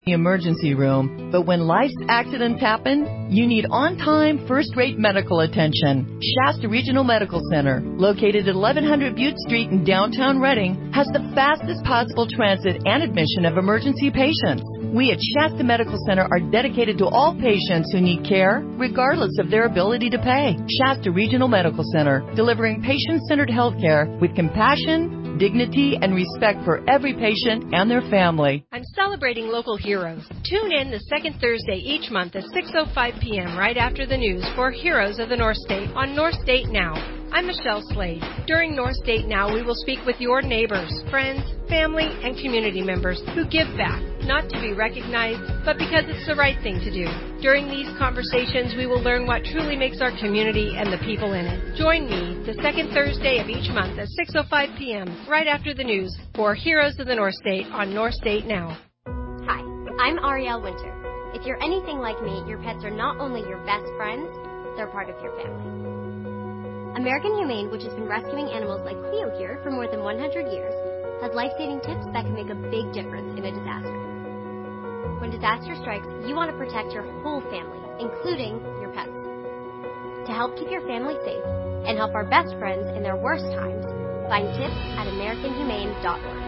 the emergency room, but when life's accidents happen, you need on-time, first-rate medical attention. Shasta Regional Medical Center, located at 1100 Butte Street in downtown Reading, has the fastest possible transit and admission of emergency patients. We at Shasta Medical Center are dedicated to all patients who need care, regardless of their ability to pay. Shasta Regional Medical Center, delivering patient-centered health care with compassion, dignity, and respect for every patient and their family. I'm celebrating local heroes. Tune in the second Thursday each month at 6:05 p.m. right after the news for Heroes of the North State on North State Now. I'm Michelle Slade. During North State Now, we will speak with your neighbors, friends, family, and community members who give back, not to be recognized, but because it's the right thing to do. During these conversations, we will learn what truly makes our community and the people in it. Join me the second Thursday of each month at 6:05 p.m. right after the news for Heroes of the North State on North State Now. Hi, I'm Arielle Winter. If you're anything like me, your pets are not only your best friends, they're part of your family. American Humane, which has been rescuing animals like Cleo here for more than 100 years, has life-saving tips that can make a big difference in a disaster. When disaster strikes, you want to protect your whole family, including your pets. To help keep your family safe and help our best friends in their worst times, find tips at AmericanHumane.org.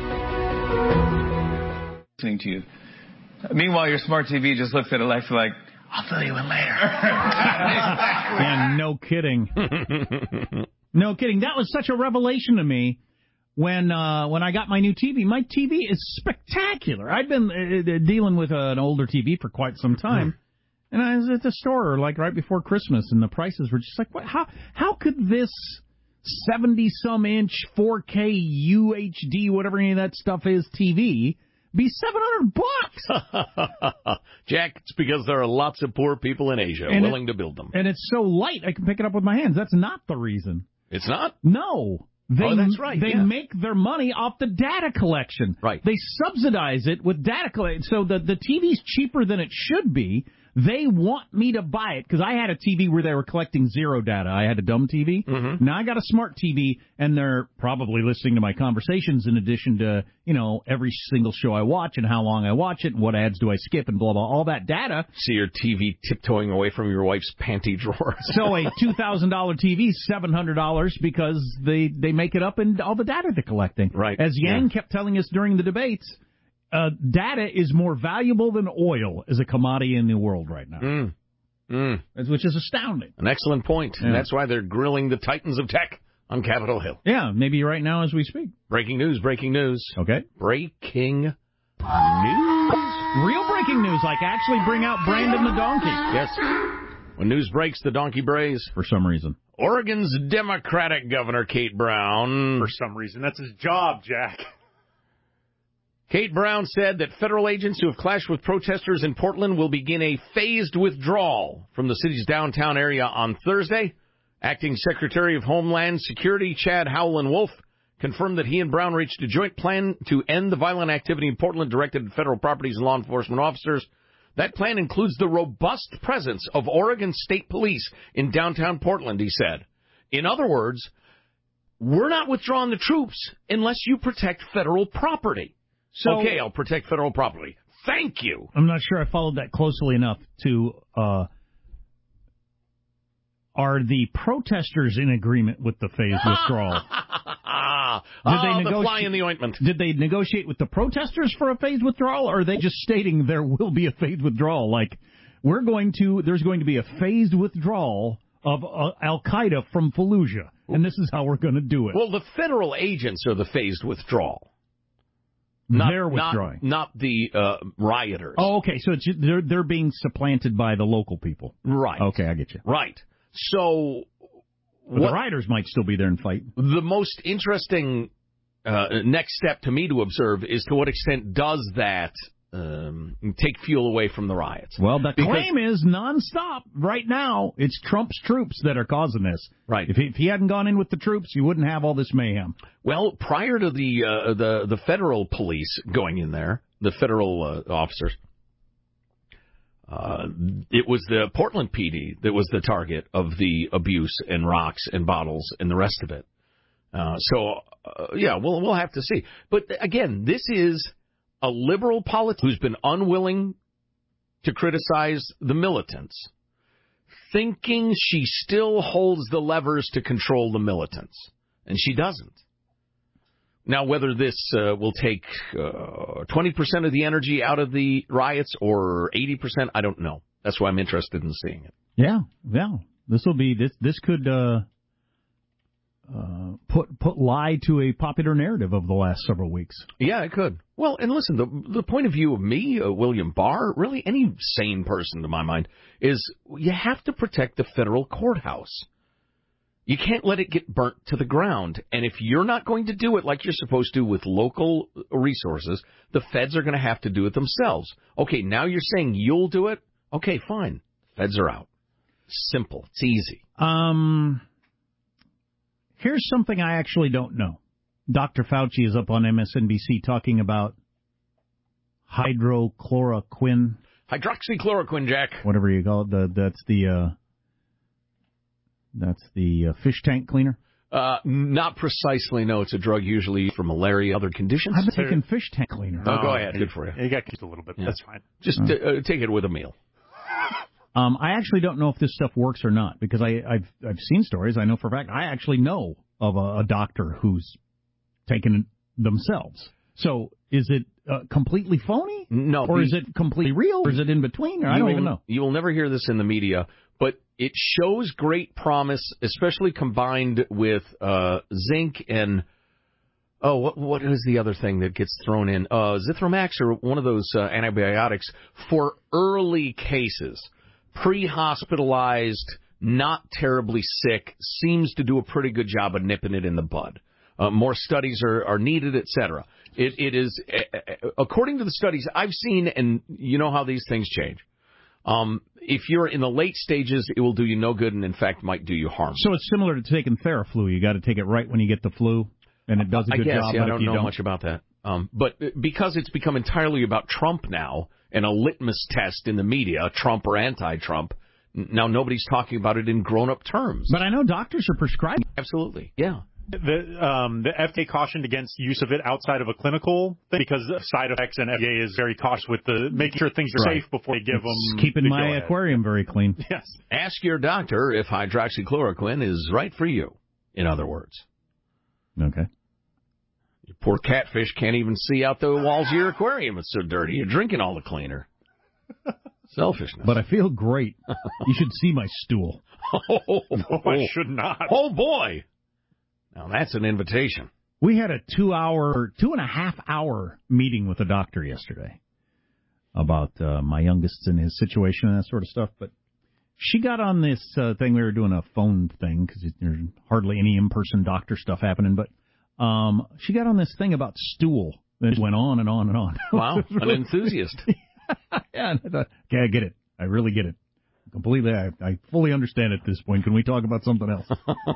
Listening to you. Meanwhile, your smart TV just looks at Alexa like, I'll fill you in later. Yeah, no kidding. No kidding. That was such a revelation to me when I got my new TV. My TV is spectacular. I've been dealing with an older TV for quite some time, and I was at the store like right before Christmas, and the prices were just like, what? How could this 70-some inch 4K UHD, whatever any of that stuff is, TV be $700? Jack, it's because there are lots of poor people in Asia willing to build them. And it's so light, I can pick it up with my hands. That's not the reason. It's not? No. That's right. They make their money off the data collection. Right. They subsidize it with data collection. So the TV's cheaper than it should be. They want me to buy it because I had a TV where they were collecting zero data. I had a dumb TV. Mm-hmm. Now I got a smart TV, and they're probably listening to my conversations in addition to, every single show I watch and how long I watch it and what ads do I skip and blah, blah, all that data. See your TV tiptoeing away from your wife's panty drawer. So a $2,000 TV is $700 because they make it up in all the data they're collecting. Right. As Yang kept telling us during the debates, data is more valuable than oil as a commodity in the world right now, which is astounding. An excellent point, and that's why they're grilling the titans of tech on Capitol Hill. Yeah, maybe right now as we speak. Breaking news. Okay. Breaking news. Real breaking news, like actually bring out Brandon the donkey. Yes. When news breaks, the donkey brays. For some reason. Oregon's Democratic Governor Kate Brown. For some reason. That's his job, Jack. Kate Brown said that federal agents who have clashed with protesters in Portland will begin a phased withdrawal from the city's downtown area on Thursday. Acting Secretary of Homeland Security Chad Howland-Wolf confirmed that he and Brown reached a joint plan to end the violent activity in Portland directed at federal properties and law enforcement officers. That plan includes the robust presence of Oregon State Police in downtown Portland, he said. In other words, we're not withdrawing the troops unless you protect federal property. So, okay, I'll protect federal property. Thank you. I'm not sure I followed that closely enough to, are the protesters in agreement with the phased withdrawal? The fly in the ointment. Did they negotiate with the protesters for a phased withdrawal, or are they just stating there will be a phased withdrawal? Like, there's going to be a phased withdrawal of Al-Qaeda from Fallujah, and this is how we're going to do it. Well, the federal agents are the phased withdrawal. They're withdrawing. Not the rioters. Oh, okay. So it's they're being supplanted by the local people. Right. Okay, I get you. Right. So the rioters might still be there and fight. The most interesting next step to me to observe is to what extent does that take fuel away from the riots. Well, the claim is nonstop. Right now, it's Trump's troops that are causing this. Right. If he hadn't gone in with the troops, you wouldn't have all this mayhem. Well, prior to the federal police going in there, the federal officers, it was the Portland PD that was the target of the abuse and rocks and bottles and the rest of it. We'll have to see. But again, this is a liberal politician who's been unwilling to criticize the militants, thinking she still holds the levers to control the militants. And she doesn't. Now, whether this will take 20% of the energy out of the riots or 80%, I don't know. That's why I'm interested in seeing it. Yeah. This could put lie to a popular narrative of the last several weeks. Yeah, it could. Well, and listen, the point of view of me, William Barr, really any sane person to my mind, is you have to protect the federal courthouse. You can't let it get burnt to the ground. And if you're not going to do it like you're supposed to with local resources, the feds are going to have to do it themselves. Okay, now you're saying you'll do it? Okay, fine. Feds are out. Simple. It's easy. Here's something I actually don't know. Dr. Fauci is up on MSNBC talking about hydrochloroquine. Hydroxychloroquine, Jack. Whatever you call it. That's the fish tank cleaner? Not precisely, no. It's a drug usually for malaria, other conditions. I've been taking fish tank cleaner. Oh, go ahead. Good for you. You got to a little bit. Yeah. That's fine. Just take it with a meal. I actually don't know if this stuff works or not, because I've seen stories. I know for a fact. I actually know of a doctor who's taken it themselves. So is it completely phony? No. Or is it completely real? Or is it in between? Or I don't even know. You will never hear this in the media, but it shows great promise, especially combined with zinc and, what is the other thing that gets thrown in? Zithromax or one of those antibiotics for early cases. Pre-hospitalized, not terribly sick, seems to do a pretty good job of nipping it in the bud. More studies are needed, etc. It is, according to the studies I've seen, and you know how these things change. If you're in the late stages, it will do you no good and, in fact, might do you harm. So it's similar to taking Theraflu. You got to take it right when you get the flu, and it does a good job. Yeah, I don't know much about that. But because it's become entirely about Trump now and a litmus test in the media, Trump or anti-Trump, now nobody's talking about it in grown-up terms. But I know doctors are prescribing. Absolutely, yeah. The FDA cautioned against use of it outside of a clinical thing because of side effects, and FDA is very cautious with making sure things are safe before they give them. Keeping my aquarium very clean. Yes. Ask your doctor if hydroxychloroquine is right for you, in other words. Okay. Your poor catfish can't even see out the walls of your aquarium. It's so dirty. You're drinking all the cleaner. Selfishness. But I feel great. You should see my stool. No, I should not. Oh, boy. Now, that's an invitation. We had a 2.5 hour meeting with a doctor yesterday about my youngest and his situation and that sort of stuff. But she got on this thing. We were doing a phone thing because there's hardly any in-person doctor stuff happening. But she got on this thing about stool. It went on and on and on. Wow, an enthusiast. Yeah, and I thought, okay, I get it. I really get it. Completely. I fully understand at this point. Can we talk about something else?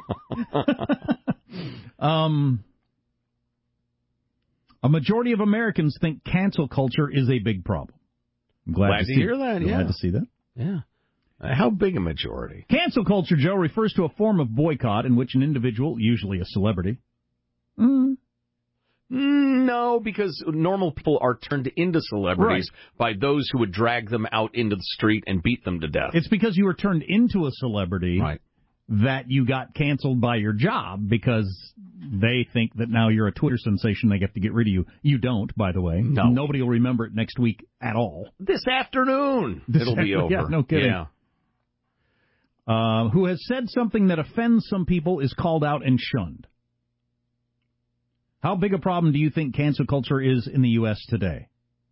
A majority of Americans think cancel culture is a big problem. I'm glad to hear that. Yeah. Glad to see that. Yeah. How big a majority? Cancel culture, Joe, refers to a form of boycott in which an individual, usually a celebrity. No, because normal people are turned into celebrities by those who would drag them out into the street and beat them to death. It's because you were turned into a celebrity that you got canceled by your job because they think that now you're a Twitter sensation. They have to get rid of you. You don't, by the way. No. Nobody will remember it next week at all. This afternoon, it'll be over. Yeah, no kidding. Yeah. Who has said something that offends some people is called out and shunned. How big a problem do you think cancel culture is in the U.S. today?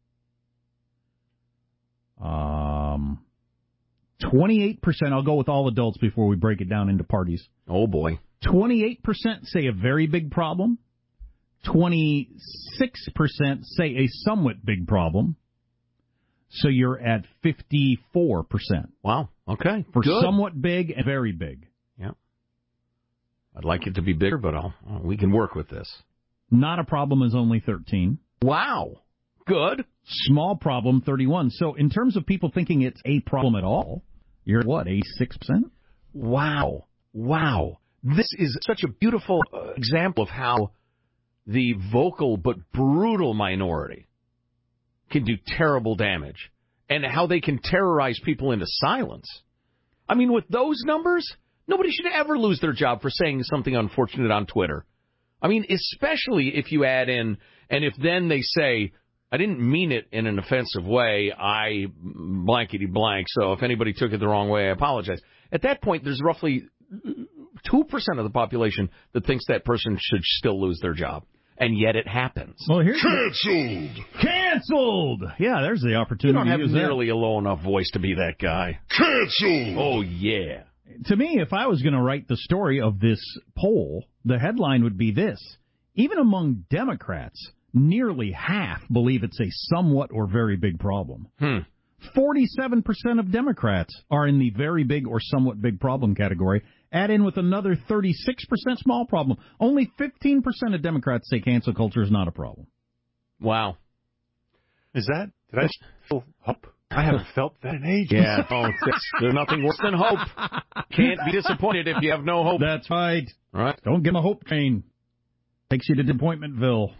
28%. I'll go with all adults before we break it down into parties. Oh, boy. 28% say a very big problem. 26% say a somewhat big problem. So you're at 54%. Wow. Okay. For good. Somewhat big and very big. Yeah. I'd like it to be bigger, but we can work with this. Not a problem is only 13. Wow. Good. Small problem, 31. So in terms of people thinking it's a problem at all, you're at what, 86%? Wow. This is such a beautiful example of how the vocal but brutal minority can do terrible damage and how they can terrorize people into silence. I mean, with those numbers, nobody should ever lose their job for saying something unfortunate on Twitter. I mean, especially if you add in, and if then they say, I didn't mean it in an offensive way, I blankety blank, so if anybody took it the wrong way, I apologize. At that point, there's roughly 2% of the population that thinks that person should still lose their job. And yet it happens. Well, here's Canceled! Canceled! Yeah, there's the opportunity. You don't have to use nearly a low enough voice to be that guy. Canceled! Oh, yeah. To me, if I was going to write the story of this poll, the headline would be this. Even among Democrats, nearly half believe it's a somewhat or very big problem. 47% of Democrats are in the very big or somewhat big problem category. Add in with another 36% small problem. Only 15% of Democrats say cancel culture is not a problem. Wow. Did I feel hope? I haven't felt that in ages. Yeah, there's nothing worse than hope. Can't be disappointed if you have no hope. That's right. All right. Don't give them a hope train. Takes you to Disappointmentville.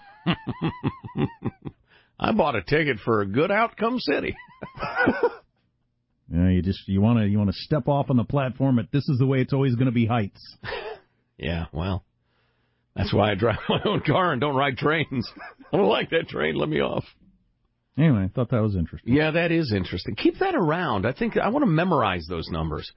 I bought a ticket for a good outcome city. Yeah, you want to step off on the platform at this is the way it's always going to be Heights. Yeah, well, that's why I drive my own car and don't ride trains. I don't like that train. Let me off. Anyway, I thought that was interesting. Yeah, that is interesting. Keep that around. I think I want to memorize those numbers.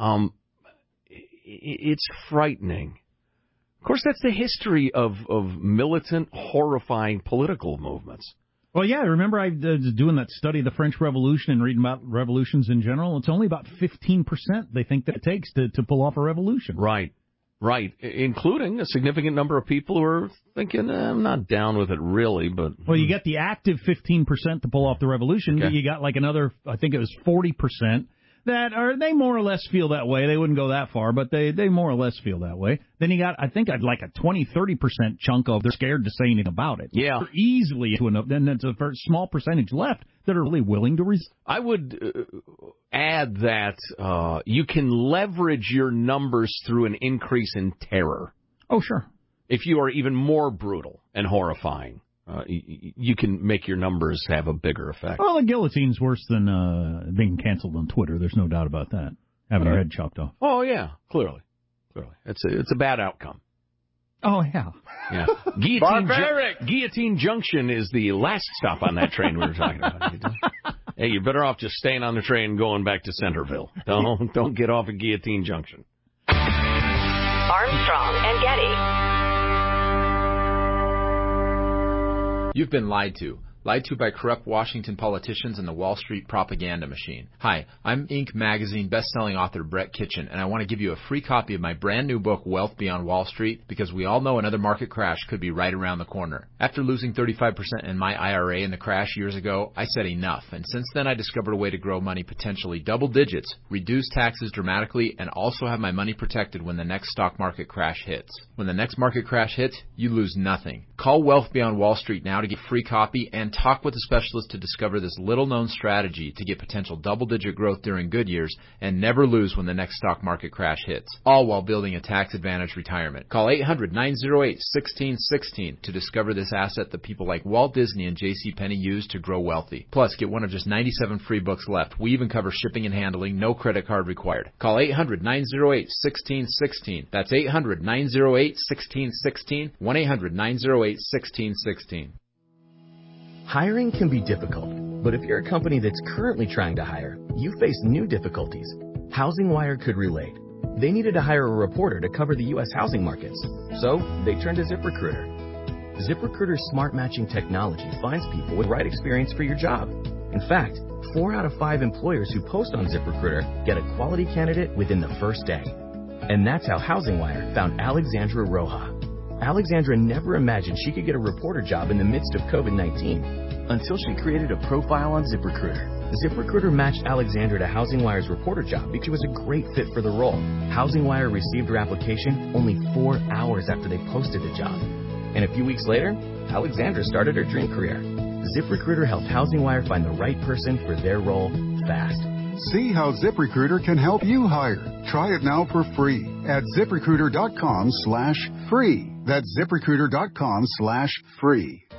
It's frightening. Of course, that's the history of militant, horrifying political movements. Well, yeah, remember I was doing that study of the French Revolution and reading about revolutions in general? It's only about 15% they think that it takes to pull off a revolution. Right, including a significant number of people who are thinking, I'm not down with it really, but... Well, you get the active 15% to pull off the revolution, okay. But you got like another, I think it was 40%. They more or less feel that way. They wouldn't go that far, but they more or less feel that way. Then you got, I think, like a 20-30% chunk of they're scared to say anything about it. Yeah. They're easily into enough. Then there's a very small percentage left that are really willing to resist. I would add that you can leverage your numbers through an increase in terror. Oh, sure. If you are even more brutal and horrifying. You can make your numbers have a bigger effect. Well, the guillotine's worse than being canceled on Twitter. There's no doubt about that. Having your head chopped off. Oh, yeah. Clearly. It's a bad outcome. Oh, yeah. Guillotine Junction is the last stop on that train we were talking about. Hey, you're better off just staying on the train and going back to Centerville. Don't get off at Guillotine Junction. Armstrong and Getty. You've been lied to. Lied to by corrupt Washington politicians and the Wall Street propaganda machine. Hi, I'm Inc. magazine best-selling author Brett Kitchen, and I want to give you a free copy of my brand new book, Wealth Beyond Wall Street, because we all know another market crash could be right around the corner. After losing 35% in my IRA in the crash years ago, I said enough, and since then I discovered a way to grow money potentially double digits, reduce taxes dramatically, and also have my money protected when the next stock market crash hits. When the next market crash hits, you lose nothing. Call Wealth Beyond Wall Street now to get a free copy and talk with a specialist to discover this little-known strategy to get potential double-digit growth during good years and never lose when the next stock market crash hits, all while building a tax-advantaged retirement. Call 800-908-1616 to discover this asset that people like Walt Disney and JCPenney use to grow wealthy. Plus, get one of just 97 free books left. We even cover shipping and handling, no credit card required. Call 800-908-1616. That's 800-908-1616, 1-800-908-1616. Hiring can be difficult, but if you're a company that's currently trying to hire, you face new difficulties. HousingWire could relate. They needed to hire a reporter to cover the U.S. housing markets, so they turned to ZipRecruiter. ZipRecruiter's smart matching technology finds people with the right experience for your job. In fact, 4 out of 5 employers who post on ZipRecruiter get a quality candidate within the first day. And that's how HousingWire found Alexandra Roja. Alexandra never imagined she could get a reporter job in the midst of COVID-19 until she created a profile on ZipRecruiter. ZipRecruiter matched Alexandra to HousingWire's reporter job because she was a great fit for the role. HousingWire received her application only 4 hours after they posted the job. And a few weeks later, Alexandra started her dream career. ZipRecruiter helped HousingWire find the right person for their role fast. See how ZipRecruiter can help you hire. Try it now for free at ZipRecruiter.com/free. That's ZipRecruiter.com/free.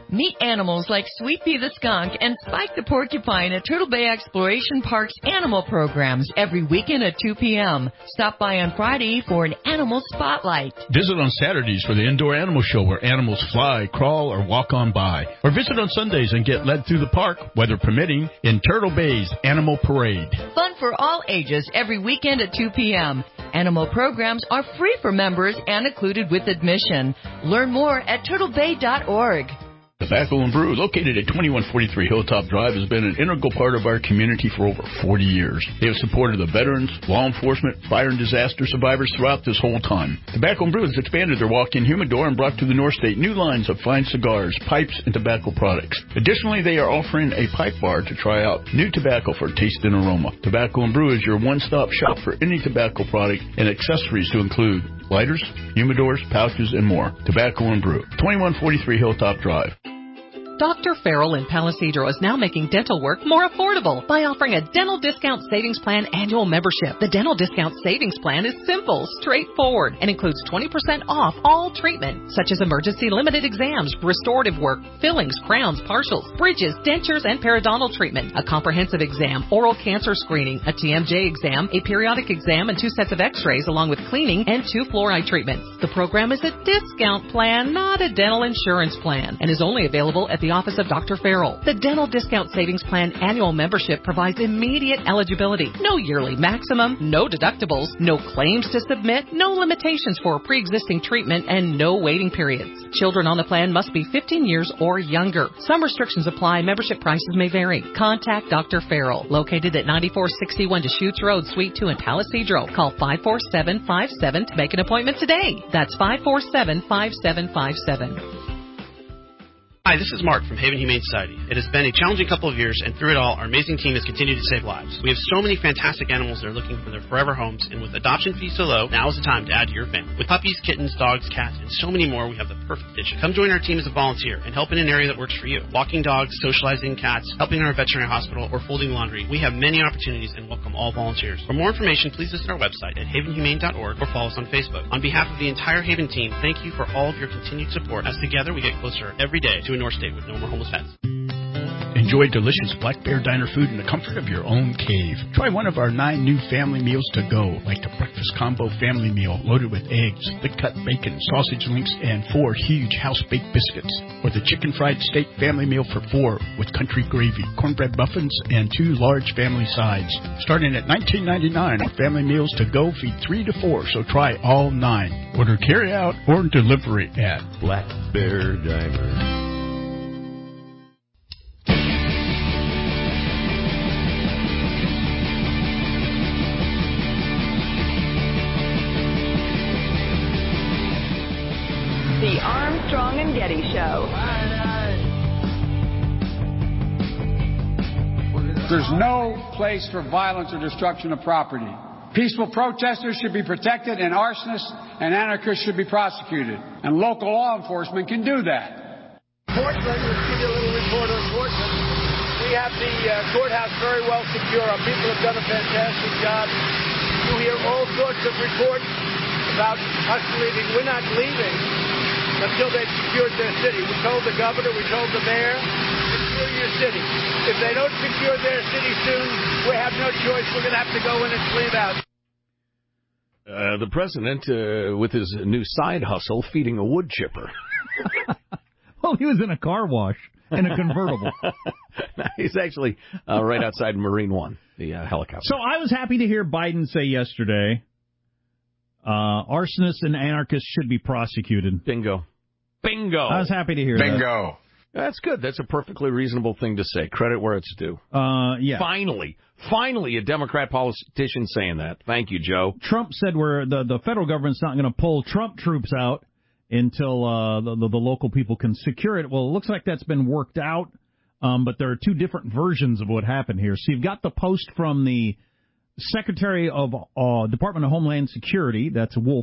Meet animals like Sweet Pea the skunk and Spike the porcupine at Turtle Bay Exploration Park's animal programs every weekend at 2 p.m. Stop by on Friday for an animal spotlight. Visit on Saturdays for the Indoor Animal Show where animals fly, crawl, or walk on by. Or visit on Sundays and get led through the park, weather permitting, in Turtle Bay's Animal Parade. Fun for all ages every weekend at 2 p.m. Animal programs are free for members and included with admission. Learn more at turtlebay.org. Tobacco and Brew, located at 2143 Hilltop Drive, has been an integral part of our community for over 40 years. They have supported the veterans, law enforcement, fire and disaster survivors throughout this whole time. Tobacco and Brew has expanded their walk-in humidor and brought to the North State new lines of fine cigars, pipes, and tobacco products. Additionally, they are offering a pipe bar to try out new tobacco for taste and aroma. Tobacco and Brew is your one-stop shop for any tobacco product and accessories to include lighters, humidors, pouches, and more. Tobacco and Brew, 2143 Hilltop Drive. Dr. Farrell in Palisadro is now making dental work more affordable by offering a Dental Discount Savings Plan annual membership. The Dental Discount Savings Plan is simple, straightforward, and includes 20% off all treatment, such as emergency limited exams, restorative work, fillings, crowns, partials, bridges, dentures, and periodontal treatment, a comprehensive exam, oral cancer screening, a TMJ exam, a periodic exam, and 2 sets of x-rays, along with cleaning and 2 fluoride treatments. The program is a discount plan, not a dental insurance plan, and is only available at the office of Dr. Farrell. The Dental Discount Savings Plan annual membership provides immediate eligibility. No yearly maximum, no deductibles, no claims to submit, no limitations for pre-existing treatment, and no waiting periods. Children on the plan must be 15 years or younger. Some restrictions apply. Membership prices may vary. Contact Dr. Farrell, located at 9461 Deschutes Road, Suite 2 in Palisadro. Call 54757 to make an appointment today. That's 547-5757. Hi, this is Mark from Haven Humane Society. It has been a challenging couple of years, and through it all, our amazing team has continued to save lives. We have so many fantastic animals that are looking for their forever homes, and with adoption fees so low, now is the time to add to your family. With puppies, kittens, dogs, cats, and so many more, we have the perfect addition. Come join our team as a volunteer and help in an area that works for you. Walking dogs, socializing cats, helping our veterinary hospital, or folding laundry. We have many opportunities and welcome all volunteers. For more information, please visit our website at havenhumane.org or follow us on Facebook. On behalf of the entire Haven team, thank you for all of your continued support, as together we get closer every day to a North State with no more homeless pets. Enjoy delicious Black Bear Diner food in the comfort of your own cave. Try one of our 9 new family meals to go, like the breakfast combo family meal loaded with eggs, thick-cut bacon, sausage links, and 4 huge house-baked biscuits. Or the chicken fried steak family meal for 4 with country gravy, cornbread muffins, and 2 large family sides. Starting at $19.99, our family meals to go feed 3 to 4, so try all 9. Order carry-out or delivery at Black Bear Diner. The Armstrong and Getty Show. There's no place for violence or destruction of property. Peaceful protesters should be protected, and arsonists and anarchists should be prosecuted. And local law enforcement can do that. Portland, let's give you a little report on Portland. We have the courthouse very well secure. Our people have done a fantastic job. You hear all sorts of reports about us leaving. We're not leaving until they've secured their city. We told the governor, we told the mayor, secure your city. If they don't secure their city soon, we have no choice. We're going to have to go in and clean out. The president, with his new side hustle, feeding a wood chipper. Well, he was in a car wash in a convertible. He's actually right outside Marine One, the helicopter. So I was happy to hear Biden say yesterday, arsonists and anarchists should be prosecuted. Bingo. I was happy to hear that. Bingo. That's good. That's a perfectly reasonable thing to say. Credit where it's due. Yeah. Finally, a Democrat politician saying that. Thank you, Joe. Trump said the federal government's not going to pull Trump troops out until the local people can secure it. Well, it looks like that's been worked out, but there are 2 different versions of what happened here. So you've got the post from the Secretary of Department of Homeland Security, that's Wolf.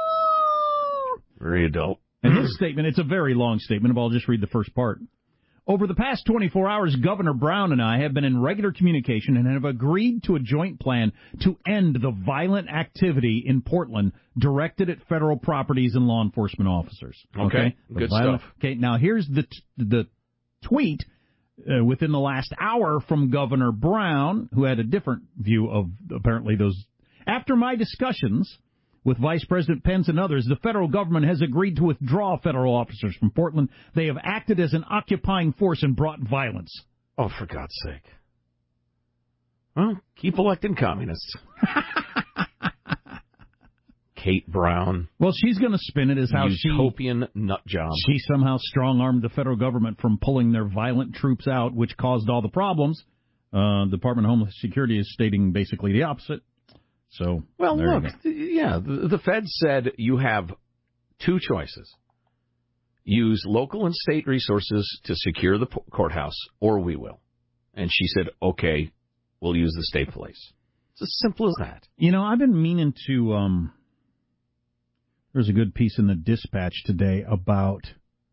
Very adult. And his statement, it's a very long statement, but I'll just read the first part. Over the past 24 hours, Governor Brown and I have been in regular communication and have agreed to a joint plan to end the violent activity in Portland directed at federal properties and law enforcement officers. Okay. Good stuff. Okay, now here's the tweet within the last hour from Governor Brown, who had a different view of apparently those. After my discussions with Vice President Pence and others, the federal government has agreed to withdraw federal officers from Portland. They have acted as an occupying force and brought violence. Oh, for God's sake. Well, keep electing communists. Kate Brown. Well, she's going to spin it as how utopian nut job. She somehow strong-armed the federal government from pulling their violent troops out, which caused all the problems. The Department of Homeland Security is stating basically the opposite. So, well, look, the Fed said you have two choices. Use local and state resources to secure the courthouse, or we will. And she said, okay, we'll use the state police. It's as simple as that. You know, I've been meaning to... There's a good piece in the Dispatch today about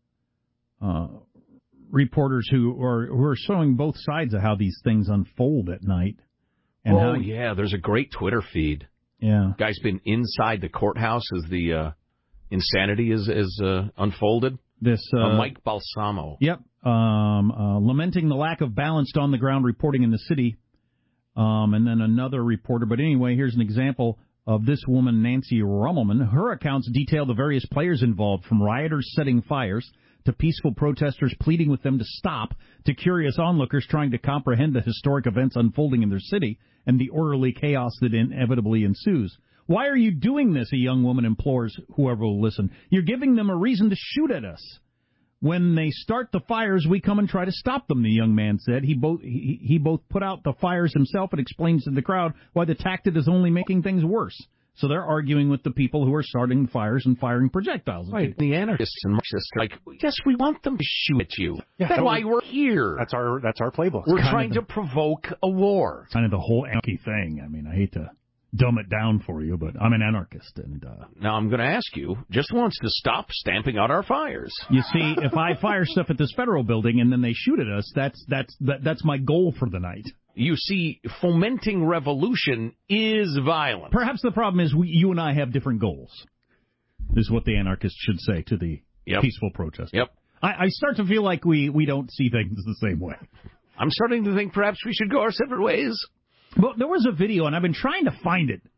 reporters who are showing both sides of how these things unfold at night. And there's a great Twitter feed. Yeah. Guy's been inside the courthouse as the insanity is unfolded. This Mike Balsamo. Yep. Lamenting the lack of balanced on-the-ground reporting in the city. And then another reporter. But anyway, here's an example of this woman, Nancy Rummelman. Her accounts detail the various players involved, from rioters setting fires to peaceful protesters pleading with them to stop, to curious onlookers trying to comprehend the historic events unfolding in their city and the orderly chaos that inevitably ensues. Why are you doing this? A young woman implores whoever will listen. You're giving them a reason to shoot at us. When they start the fires, we come and try to stop them, the young man said. He both put out the fires himself and explains to the crowd why the tactic is only making things worse. So they're arguing with the people who are starting fires and firing projectiles. Right, the anarchists and Marxists are like, yes, we want them to shoot at you. That's why we're here. That's our playbook. We're trying to provoke a war. Kind of the whole anarchy thing. I mean, I hate to dumb it down for you, but I'm an anarchist. And now I'm going to ask you, just once, to stop stamping out our fires. You see, if I fire stuff at this federal building and then they shoot at us, that's my goal for the night. You see, fomenting revolution is violence. Perhaps the problem is you and I have different goals, is what the anarchists should say to the peaceful protesters. Yep. I start to feel like we don't see things the same way. I'm starting to think perhaps we should go our separate ways. Well, there was a video, and I've been trying to find it,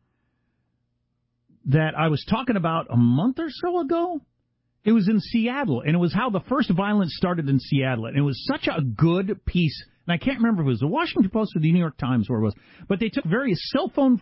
that I was talking about a month or so ago. It was in Seattle, and it was how the first violence started in Seattle. And it was such a good piece. And I can't remember if it was the Washington Post or the New York Times where it was. But they took various cell phone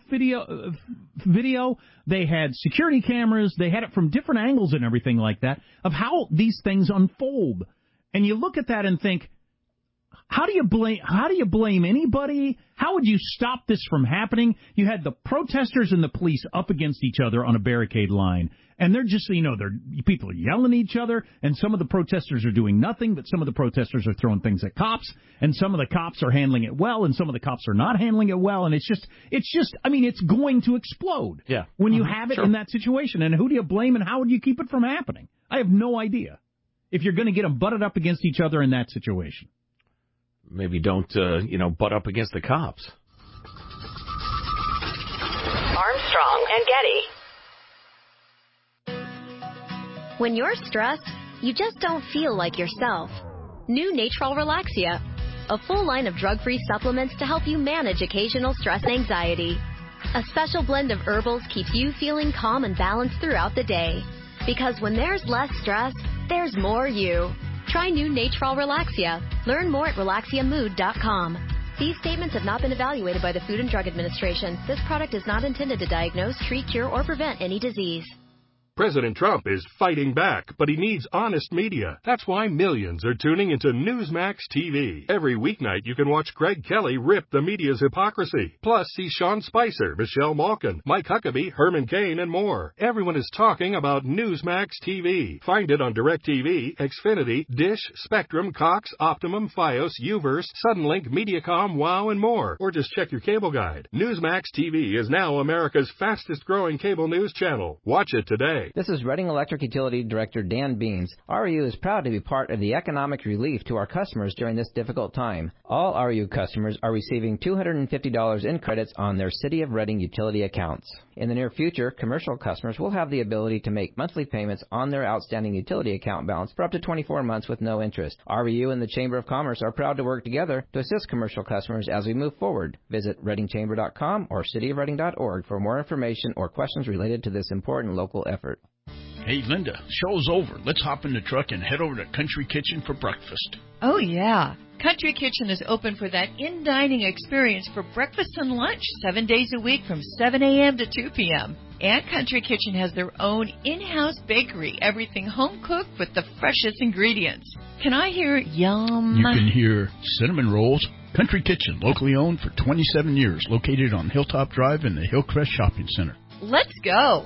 video. They had security cameras. They had it from different angles and everything like that of how these things unfold. And you look at that and think, how do you blame anybody? How would you stop this from happening? You had the protesters and the police up against each other on a barricade line. And they're just, people are yelling at each other, and some of the protesters are doing nothing, but some of the protesters are throwing things at cops, and some of the cops are handling it well, and some of the cops are not handling it well, and it's going to explode. Yeah. When you have it in that situation. And who do you blame, and how would you keep it from happening? I have no idea. If you're going to get them butted up against each other in that situation. Maybe don't, butt up against the cops. Armstrong and Getty. When you're stressed, you just don't feel like yourself. New Natrol Relaxia, a full line of drug-free supplements to help you manage occasional stress and anxiety. A special blend of herbals keeps you feeling calm and balanced throughout the day. Because when there's less stress, there's more you. Try new Natrol Relaxia. Learn more at relaxiamood.com. These statements have not been evaluated by the Food and Drug Administration. This product is not intended to diagnose, treat, cure, or prevent any disease. President Trump is fighting back, but he needs honest media. That's why millions are tuning into Newsmax TV. Every weeknight, you can watch Greg Kelly rip the media's hypocrisy. Plus, see Sean Spicer, Michelle Malkin, Mike Huckabee, Herman Cain, and more. Everyone is talking about Newsmax TV. Find it on DirecTV, Xfinity, Dish, Spectrum, Cox, Optimum, Fios, Uverse, Suddenlink, Mediacom, WOW, and more. Or just check your cable guide. Newsmax TV is now America's fastest-growing cable news channel. Watch it today. This is Reading Electric Utility Director Dan Beans. REU is proud to be part of the economic relief to our customers during this difficult time. All REU customers are receiving $250 in credits on their City of Reading utility accounts. In the near future, commercial customers will have the ability to make monthly payments on their outstanding utility account balance for up to 24 months with no interest. REU and the Chamber of Commerce are proud to work together to assist commercial customers as we move forward. Visit readingchamber.com or cityofreading.org for more information or questions related to this important local effort. Hey, Linda, show's over. Let's hop in the truck and head over to Country Kitchen for breakfast. Oh, yeah. Country Kitchen is open for that in-dining experience for breakfast and lunch 7 days a week from 7 a.m. to 2 p.m. And Country Kitchen has their own in-house bakery, everything home-cooked with the freshest ingredients. Can I hear yum? You can hear cinnamon rolls. Country Kitchen, locally owned for 27 years, located on Hilltop Drive in the Hillcrest Shopping Center. Let's go.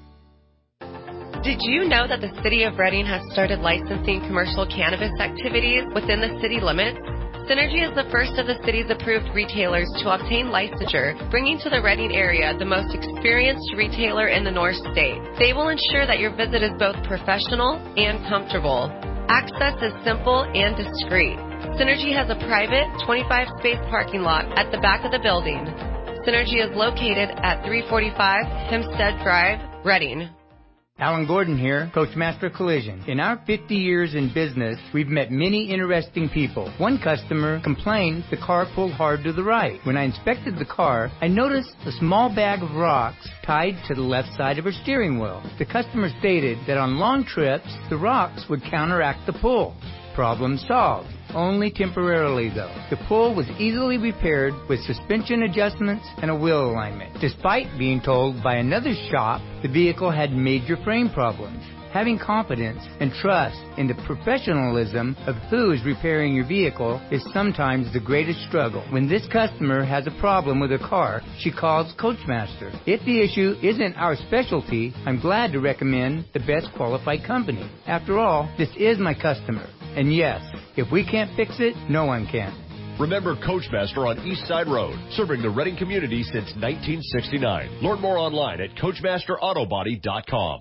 Did you know that the City of Reading has started licensing commercial cannabis activities within the city limits? Synergy is the first of the city's approved retailers to obtain licensure, bringing to the Reading area the most experienced retailer in the North State. They will ensure that your visit is both professional and comfortable. Access is simple and discreet. Synergy has a private 25-space parking lot at the back of the building. Synergy is located at 345 Hempstead Drive, Reading. Alan Gordon here, Coachmaster Collision. In our 50 years in business, we've met many interesting people. One customer complained the car pulled hard to the right. When I inspected the car, I noticed a small bag of rocks tied to the left side of her steering wheel. The customer stated that on long trips, the rocks would counteract the pull. Problem solved. Only temporarily, though. The pull was easily repaired with suspension adjustments and a wheel alignment. Despite being told by another shop the vehicle had major frame problems. Having confidence and trust in the professionalism of who's repairing your vehicle is sometimes the greatest struggle. When this customer has a problem with her car, she calls Coachmaster. If the issue isn't our specialty, I'm glad to recommend the best qualified company. After all, this is my customer. And yes, if we can't fix it, no one can. Remember Coachmaster on East Side Road, serving the Reading community since 1969. Learn more online at CoachmasterAutobody.com.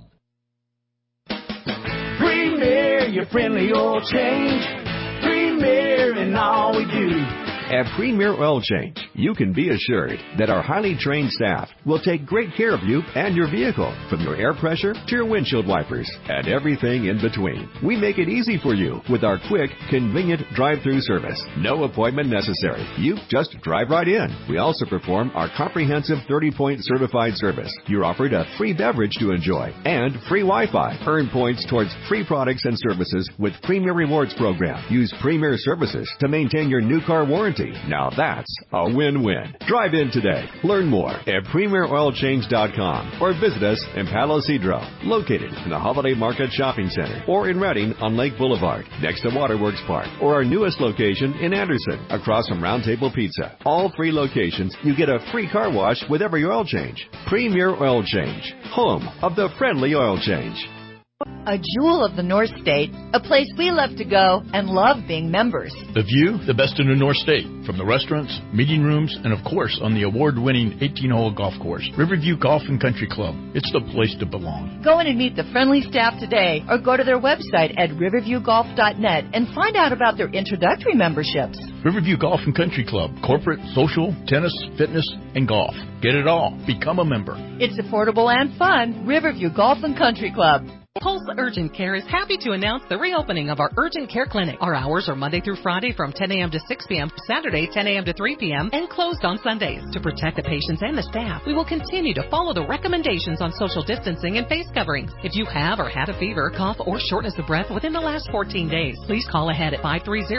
Premier, your friendly oil change. Premier in all we do. At Premier Oil Change, you can be assured that our highly trained staff will take great care of you and your vehicle, from your air pressure to your windshield wipers and everything in between. We make it easy for you with our quick, convenient drive-through service. No appointment necessary. You just drive right in. We also perform our comprehensive 30-point certified service. You're offered a free beverage to enjoy and free Wi-Fi. Earn points towards free products and services with Premier Rewards program. Use Premier services to maintain your new car warranty. Now that's a win-win. Drive in today. Learn more at PremierOilChange.com or visit us in Palo Cedro, located in the Holiday Market Shopping Center, or in Reading on Lake Boulevard, next to Waterworks Park, or our newest location in Anderson, across from Round Table Pizza. All three locations, you get a free car wash with every oil change. Premier Oil Change, home of the friendly oil change. A jewel of the North State, a place we love to go and love being members. The view, the best in the North State, from the restaurants, meeting rooms, and of course on the award-winning 18-hole golf course, Riverview Golf and Country Club. It's the place to belong. Go in and meet the friendly staff today, or go to their website at riverviewgolf.net and find out about their introductory memberships. Riverview Golf and Country Club, corporate, social, tennis, fitness, and golf. Get it all. Become a member. It's affordable and fun. Riverview Golf and Country Club. Pulse Urgent Care is happy to announce the reopening of our Urgent Care Clinic. Our hours are Monday through Friday from 10 a.m. to 6 p.m., Saturday 10 a.m. to 3 p.m., and closed on Sundays. To protect the patients and the staff, we will continue to follow the recommendations on social distancing and face coverings. If you have or had a fever, cough, or shortness of breath within the last 14 days, please call ahead at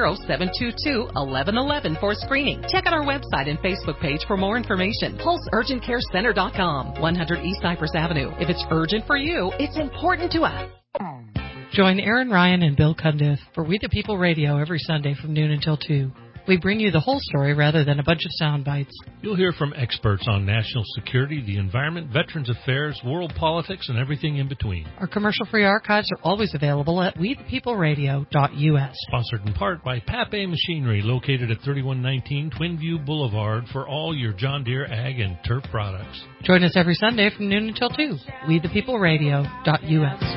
530-722-1111 for screening. Check out our website and Facebook page for more information. PulseUrgentCareCenter.com, 100 East Cypress Avenue. If it's urgent for you, it's important to us. Join Aaron Ryan and Bill Cundiff for We the People Radio every Sunday from noon until 2. We bring you the whole story rather than a bunch of sound bites. You'll hear from experts on national security, the environment, veterans affairs, world politics, and everything in between. Our commercial-free archives are always available at wethepeopleradio.us. Sponsored in part by Pape Machinery, located at 3119 Twinview Boulevard, for all your John Deere ag and turf products. Join us every Sunday from noon until 2. wethepeopleradio.us.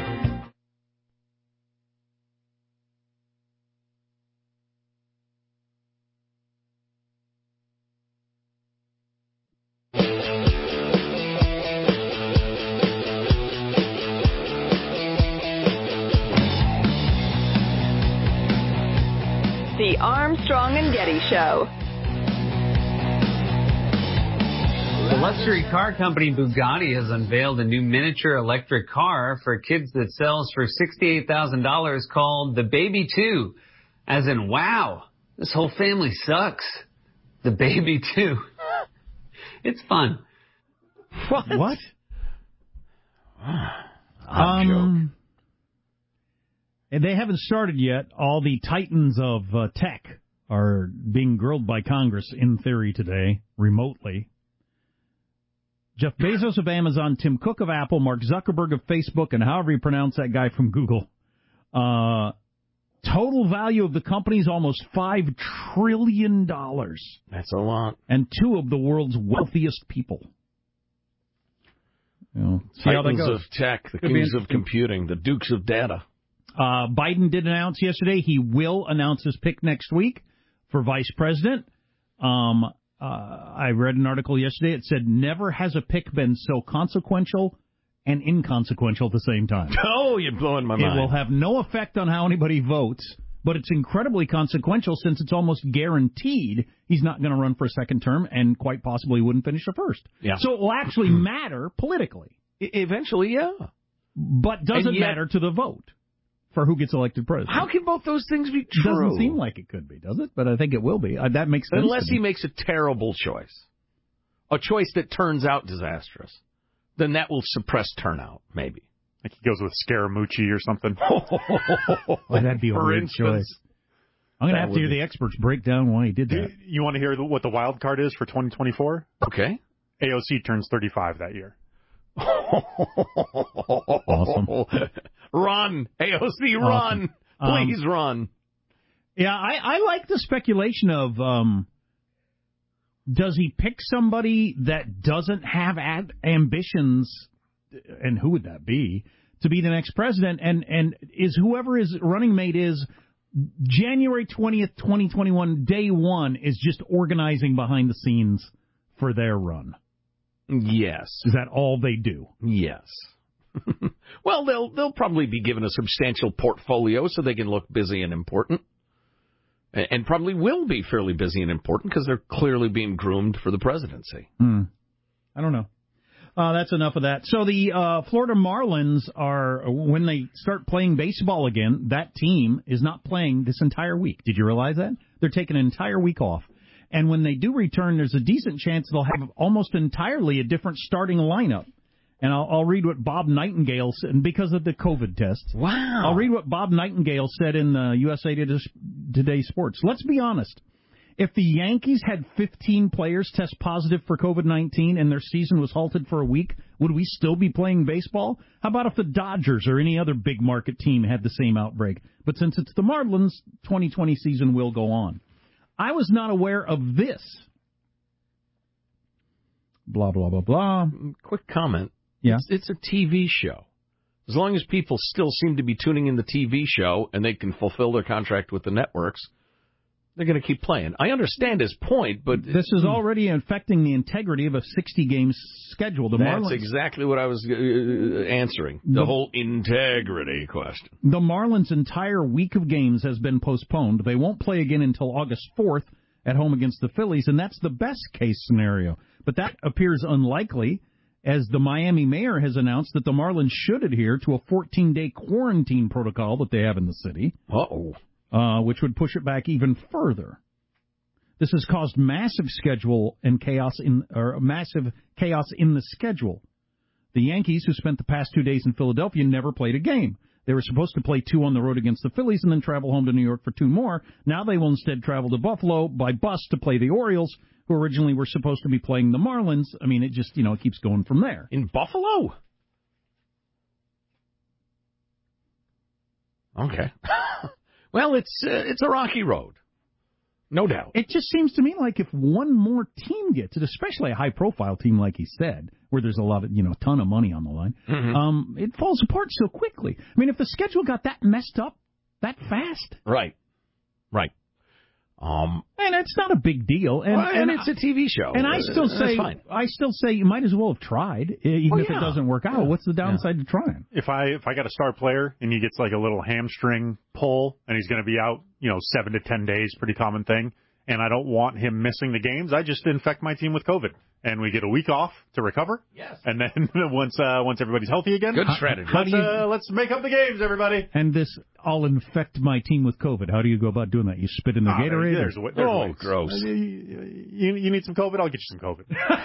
Armstrong and Getty Show. The luxury car company Bugatti has unveiled a new miniature electric car for kids that sells for $68,000 called the Baby 2. As in, wow, this whole family sucks. The Baby 2. It's fun. What? And they haven't started yet. All the titans of tech are being grilled by Congress, in theory, today, remotely. Jeff Bezos of Amazon, Tim Cook of Apple, Mark Zuckerberg of Facebook, and however you pronounce that guy from Google. Total value of the company is almost $5 trillion. That's a lot. And two of the world's wealthiest people. You know, see how that Titans goes. of tech, the kings of computing, the dukes of data. Biden did announce yesterday he will announce his pick next week for vice president. I read an article yesterday. It said, never has a pick been so consequential and inconsequential at the same time. Oh, you're blowing my mind. It will have no effect on how anybody votes, but it's incredibly consequential since it's almost guaranteed he's not going to run for a second term and quite possibly wouldn't finish a first. Yeah. So it will actually matter politically. Eventually, yeah. But doesn't matter to the vote for who gets elected president. How can both those things be true? Doesn't seem like it could be, does it? But I think it will be. That makes sense. Unless he makes a terrible choice. A choice that turns out disastrous. Then that will suppress turnout, maybe. Like he goes with Scaramucci or something. That'd be a weird choice. I'm going to have to hear the experts break down why he did that. You want to hear what the wild card is for 2024? Okay. AOC turns 35 that year. Awesome. Run, AOC, run. Awesome. Please run. Yeah, I like the speculation of, does he pick somebody that doesn't have ambitions, and who would that be, to be the next president, and is whoever his running mate is, January 20th, 2021, day one, is just organizing behind the scenes for their run? Yes. Is that all they do? Yes. Well, they'll probably be given a substantial portfolio so they can look busy and important. And probably will be fairly busy and important because they're clearly being groomed for the presidency. I don't know. That's enough of that. So the Florida Marlins are, when they start playing baseball again, that team is not playing this entire week. Did you realize that? They're taking an entire week off. And when they do return, there's a decent chance they'll have almost entirely a different starting lineup. And I'll read what Bob Nightingale said, because of the COVID tests. Wow. I'll read what Bob Nightingale said in USA Today Sports. Let's be honest. If the Yankees had 15 players test positive for COVID-19 and their season was halted for a week, would we still be playing baseball? How about if the Dodgers or any other big market team had the same outbreak? But since it's the Marlins, 2020 season will go on. I was not aware of this. Blah, blah, blah, blah. Quick comment. Yeah. It's a TV show. As long as people still seem to be tuning in the TV show and they can fulfill their contract with the networks, they're going to keep playing. I understand his point, but this is already affecting the integrity of a 60-game schedule. That's exactly what I was answering. The whole integrity question. The Marlins' entire week of games has been postponed. They won't play again until August 4th at home against the Phillies, and that's the best-case scenario. But that appears unlikely, as the Miami mayor has announced that the Marlins should adhere to a 14-day quarantine protocol that they have in the city. Which would push it back even further. This has caused massive chaos in the schedule. The Yankees, who spent the past 2 days in Philadelphia, never played a game. They were supposed to play 2 on the road against the Phillies and then travel home to New York for 2 more. Now they will instead travel to Buffalo by bus to play the Orioles, who originally were supposed to be playing the Marlins. I mean, it just, it keeps going from there. In Buffalo? Okay. Well, it's a rocky road. No doubt. It just seems to me like if one more team gets it, especially a high-profile team like he said, where there's a lot of, a ton of money on the line, it falls apart so quickly. I mean, if the schedule got that messed up that fast. Right. And it's not a big deal. And it's a TV show. And I still say you might as well have tried, even if it doesn't work out. What's the downside to trying? If I got a star player and he gets like a little hamstring pull and he's going to be out, 7 to 10 days, pretty common thing, and I don't want him missing the games, I just infect my team with COVID. And we get a week off to recover. Yes. And then once everybody's healthy again, good strategy. Let's make up the games, everybody. And I'll infect my team with COVID. How do you go about doing that? You spit in the Gatorade? There's gross. You need some COVID? I'll get you some COVID.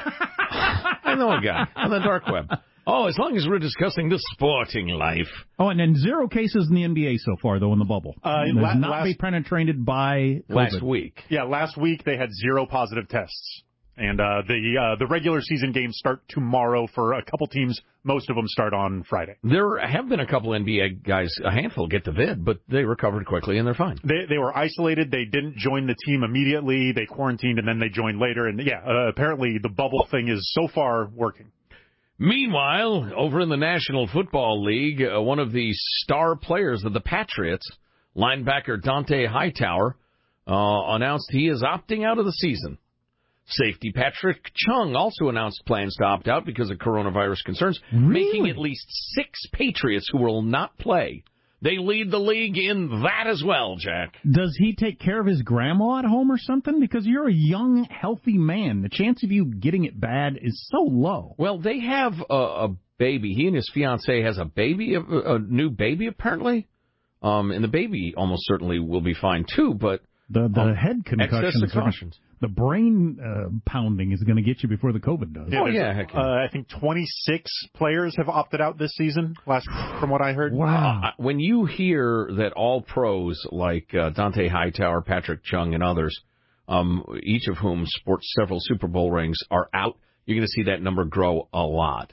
I know a guy on the dark web. Oh, as long as we're discussing the sporting life. Oh, and then 0 cases in the NBA so far, though, in the bubble. Not be penetrated by COVID. Last week. Yeah, last week they had 0 positive tests. And the regular season games start tomorrow for a couple teams. Most of them start on Friday. There have been a couple NBA guys, a handful, get the vid, but they recovered quickly and they're fine. They were isolated. They didn't join the team immediately. They quarantined and then they joined later. And apparently the bubble thing is so far working. Meanwhile, over in the National Football League, one of the star players of the Patriots, linebacker Dante Hightower, announced he is opting out of the season. Safety Patrick Chung also announced plans to opt out because of coronavirus concerns, making at least 6 Patriots who will not play. They lead the league in that as well, Jack. Does he take care of his grandma at home or something? Because you're a young, healthy man. The chance of you getting it bad is so low. Well, they have a baby. He and his fiancée has a new baby, apparently. And the baby almost certainly will be fine, too, but... The head concussions, the brain pounding is going to get you before the COVID does. I think 26 players have opted out this season, from what I heard. Wow. When you hear that all pros like Dante Hightower, Patrick Chung, and others, each of whom sports several Super Bowl rings, are out, you're going to see that number grow a lot.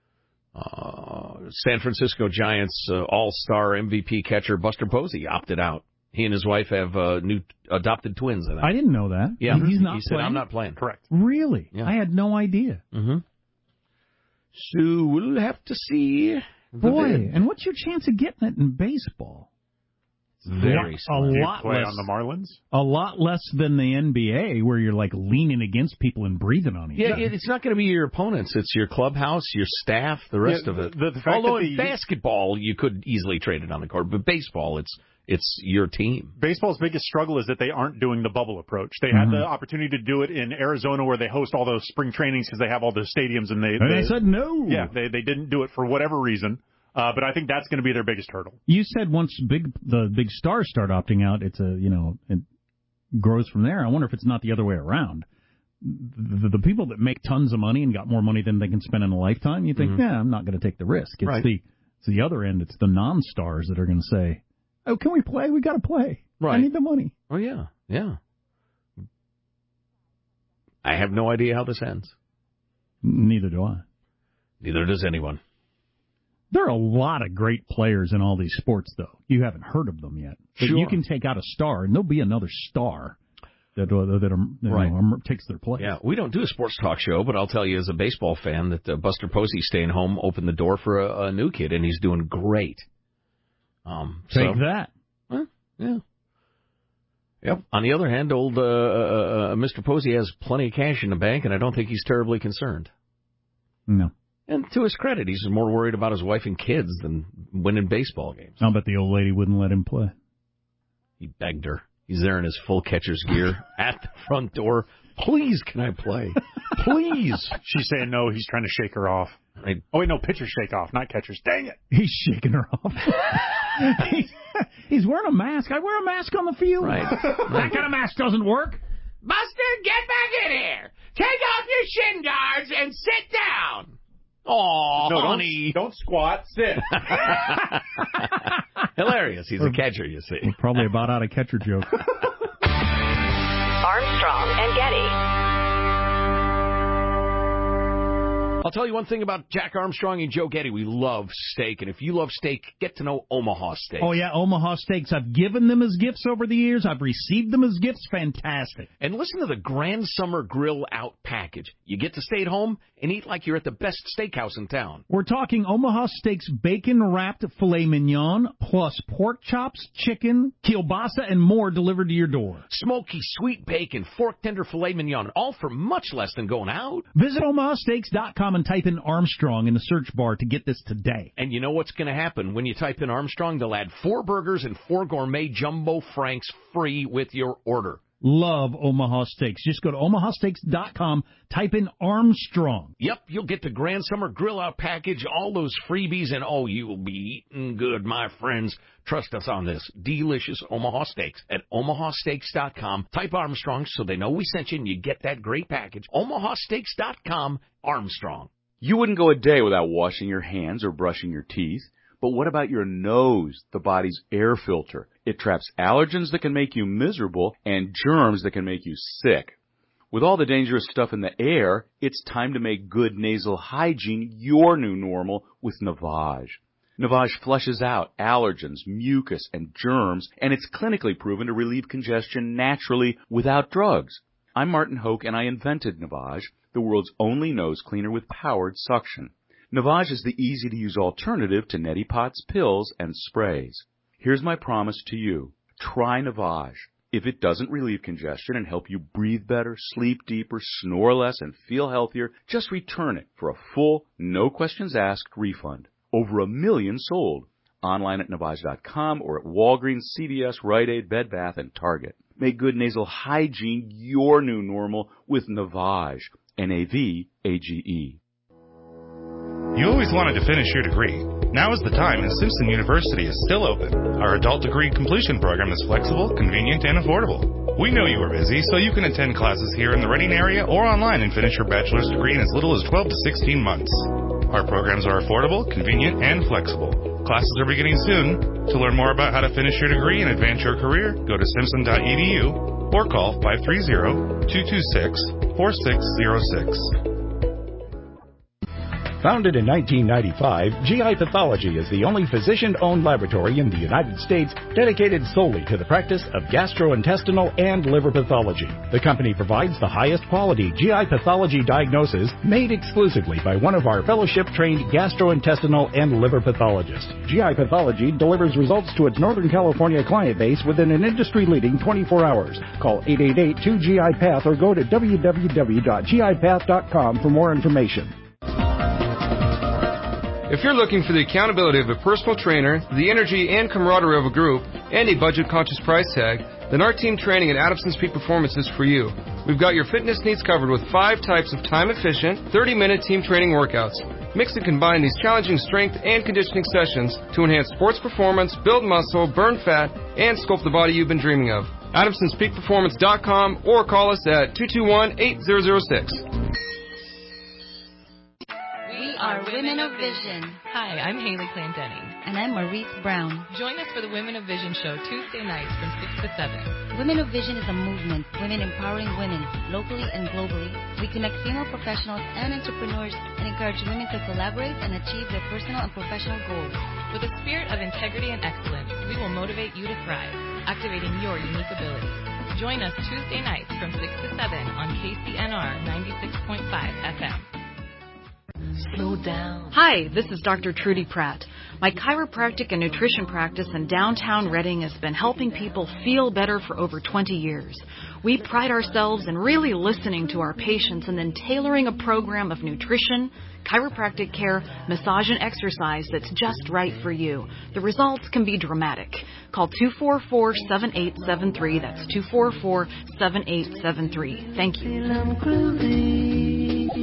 San Francisco Giants all-star MVP catcher Buster Posey opted out. He and his wife have new adopted twins. I didn't know that. Yeah, he's not. He said, "I'm not playing." Correct. Really? Yeah. I had no idea. Mm-hmm. So we'll have to see. Boy, and what's your chance of getting it in baseball? Very small. Do you play on the Marlins? A lot less than the NBA, where you're like leaning against people and breathing on each other. Yeah, it's not going to be your opponents. It's your clubhouse, your staff, the rest of it. Although in basketball, you could easily trade it on the court, but baseball, it's your team. Baseball's biggest struggle is that they aren't doing the bubble approach. They had the opportunity to do it in Arizona where they host all those spring trainings because they have all those stadiums. And they said no. Yeah, they didn't do it for whatever reason. But I think that's going to be their biggest hurdle. You said once the big stars start opting out, it grows from there. I wonder if it's not the other way around. The people that make tons of money and got more money than they can spend in a lifetime, you think, I'm not going to take the risk. It's the other end. It's the non-stars that are going to say, "Oh, can we play? We got to play. Right. I need the money." Oh, yeah. I have no idea how this ends. Neither do I. Neither does anyone. There are a lot of great players in all these sports, though. You haven't heard of them yet. But you can take out a star, and there'll be another star that takes their place. Yeah, we don't do a sports talk show, but I'll tell you as a baseball fan that Buster Posey staying home opened the door for a new kid, and he's doing great. Take that. Yeah. Yep. On the other hand, old Mr. Posey has plenty of cash in the bank, and I don't think he's terribly concerned. No. And to his credit, he's more worried about his wife and kids than winning baseball games. I'll bet the old lady wouldn't let him play. He begged her. He's there in his full catcher's gear at the front door. "Please, can I play? Please." She's saying no. He's trying to shake her off. Right. Oh, wait, no, pitchers shake off, not catchers. Dang it. He's shaking her off. He's wearing a mask. I wear a mask on the field. Right. That kind of mask doesn't work. "Buster, get back in here. Take off your shin guards and sit down." Oh, no, honey. Don't squat. Sit. Hilarious. He's a catcher, you see. We're probably about out of catcher joke. Armstrong and Getty. I'll tell you one thing about Jack Armstrong and Joe Getty. We love steak, and if you love steak, get to know Omaha Steaks. Oh, yeah, Omaha Steaks. I've given them as gifts over the years. I've received them as gifts. Fantastic. And listen to the Grand Summer Grill Out package. You get to stay at home and eat like you're at the best steakhouse in town. We're talking Omaha Steaks bacon-wrapped filet mignon, plus pork chops, chicken, kielbasa, and more delivered to your door. Smoky, sweet bacon, fork tender filet mignon, all for much less than going out. Visit omahasteaks.com and type in Armstrong in the search bar to get this today. And you know what's going to happen when you type in Armstrong? They'll add 4 burgers and 4 gourmet jumbo franks free with your order. Love Omaha Steaks. Just go to omahasteaks.com, type in Armstrong. Yep, you'll get the Grand Summer Grill Out package, all those freebies, and you will be eating good, my friends. Trust us on this. Delicious Omaha Steaks at omahasteaks.com. Type Armstrong so they know we sent you and you get that great package. omahasteaks.com, Armstrong. You wouldn't go a day without washing your hands or brushing your teeth. But what about your nose, the body's air filter? It traps allergens that can make you miserable and germs that can make you sick. With all the dangerous stuff in the air, it's time to make good nasal hygiene your new normal with Navage. Navage flushes out allergens, mucus, and germs, and it's clinically proven to relieve congestion naturally without drugs. I'm Martin Hoke, and I invented Navage, the world's only nose cleaner with powered suction. Navage is the easy-to-use alternative to neti pots, pills, and sprays. Here's my promise to you. Try Navage. If it doesn't relieve congestion and help you breathe better, sleep deeper, snore less, and feel healthier, just return it for a full, no-questions-asked refund. Over 1 million sold. Online at Navage.com or at Walgreens, CVS, Rite Aid, Bed Bath, and Target. Make good nasal hygiene your new normal with Navage. Navage. You always wanted to finish your degree. Now is the time, and Simpson University is still open. Our adult degree completion program is flexible, convenient, and affordable. We know you are busy, so you can attend classes here in the Reading area or online and finish your bachelor's degree in as little as 12 to 16 months. Our programs are affordable, convenient, and flexible. Classes are beginning soon. To learn more about how to finish your degree and advance your career, go to simpson.edu or call 530-226-4606. Founded in 1995, GI Pathology is the only physician-owned laboratory in the United States dedicated solely to the practice of gastrointestinal and liver pathology. The company provides the highest quality GI pathology diagnosis made exclusively by one of our fellowship-trained gastrointestinal and liver pathologists. GI Pathology delivers results to its Northern California client base within an industry-leading 24 hours. Call 888-2GI-PATH or go to www.gipath.com for more information. If you're looking for the accountability of a personal trainer, the energy and camaraderie of a group, and a budget-conscious price tag, then our team training at Adamson's Peak Performance is for you. We've got your fitness needs covered with 5 types of time-efficient, 30-minute team training workouts. Mix and combine these challenging strength and conditioning sessions to enhance sports performance, build muscle, burn fat, and sculpt the body you've been dreaming of. AdamsonsPeakPerformance.com or call us at 221-8006. We are Women of Vision. Hi, I'm Haley Clendenning. And I'm Maurice Brown. Join us for the Women of Vision show Tuesday nights from 6 to 7. Women of Vision is a movement, women empowering women, locally and globally. We connect female professionals and entrepreneurs and encourage women to collaborate and achieve their personal and professional goals. With a spirit of integrity and excellence, we will motivate you to thrive, activating your unique abilities. Join us Tuesday nights from 6 to 7 on KCNR 96.5 FM. Slow down. Hi, this is Dr. Trudy Pratt. My chiropractic and nutrition practice in downtown Reading has been helping people feel better for over 20 years. We pride ourselves in really listening to our patients and then tailoring a program of nutrition, chiropractic care, massage, and exercise that's just right for you. The results can be dramatic. Call 244-7873. That's 244-7873. Thank you.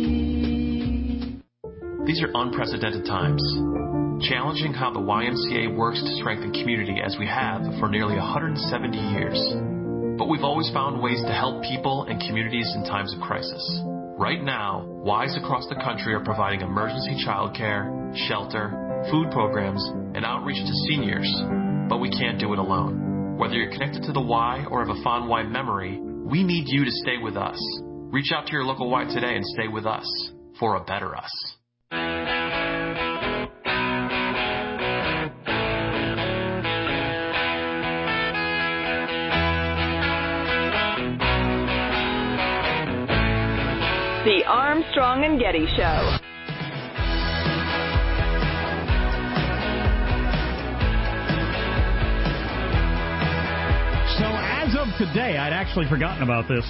These are unprecedented times, challenging how the YMCA works to strengthen community as we have for nearly 170 years. But we've always found ways to help people and communities in times of crisis. Right now, Ys across the country are providing emergency childcare, shelter, food programs, and outreach to seniors. But we can't do it alone. Whether you're connected to the Y or have a fond Y memory, we need you to stay with us. Reach out to your local Y today and stay with us for a better us. The Armstrong and Getty Show. So as of today, I'd actually forgotten about this,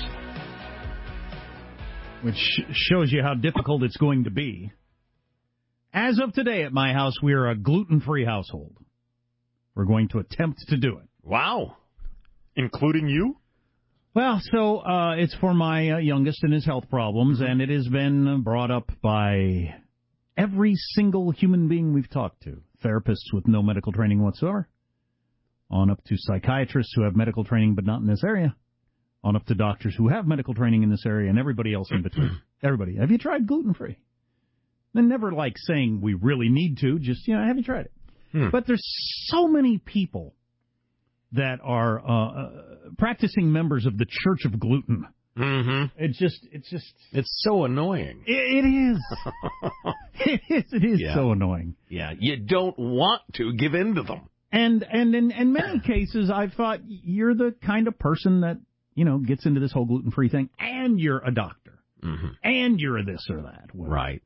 which shows you how difficult it's going to be. As of today at my house, we are a gluten-free household. We're going to attempt to do it. Wow. Including you? Well, so it's for my youngest and his health problems, and it has been brought up by every single human being we've talked to. Therapists with no medical training whatsoever, on up to psychiatrists who have medical training but not in this area, on up to doctors who have medical training in this area, and everybody else in between. Everybody. Have you tried gluten-free? And never like saying we really need to, just, have you tried it? But there's so many people that are practicing members of the Church of Gluten. Mm-hmm. It's so annoying. It is. It is so annoying. Yeah, you don't want to give in to them. And in many cases, I've thought you're the kind of person that, gets into this whole gluten-free thing, and you're a doctor, and you're a this or that. Right.